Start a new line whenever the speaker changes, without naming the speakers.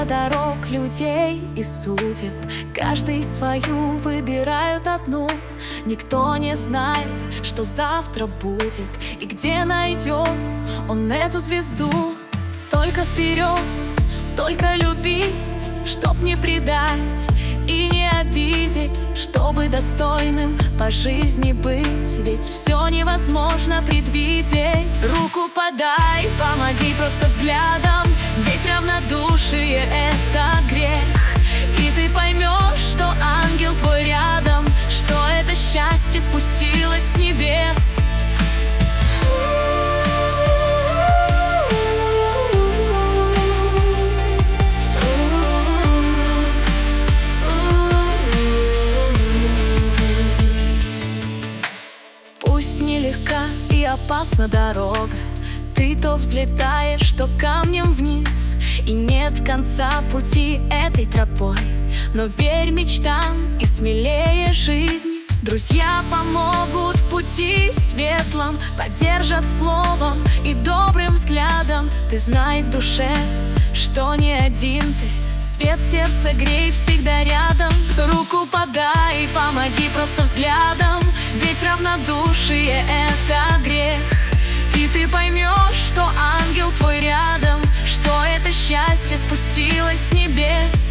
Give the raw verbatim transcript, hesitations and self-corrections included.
Много дорог, людей и судеб, каждый свою выбирают одну. Никто не знает, что завтра будет и где найдет он эту звезду. Только вперед, только любить, чтоб не предать и не обидеть, чтобы достойным по жизни быть. Ведь все невозможно предвидеть. Руку подай, помоги просто взглядом, ведь равнодушие — это грех. И ты поймешь, что ангел твой рядом, что это счастье спустилось с небес. Пусть нелегка и опасна дорога, ты то взлетаешь, то камнем вниз, и нет конца пути этой тропой. Но верь мечтам и смелее жизни. Друзья помогут в пути светлом, поддержат словом и добрым взглядом. Ты знай в душе, что не один ты, свет сердца грей всегда рядом. Руку подай, помоги просто взглядом, ведь равнодушие — это грех. И ты поймешь, что ангел твой рядом, что это счастье спустилось с небес.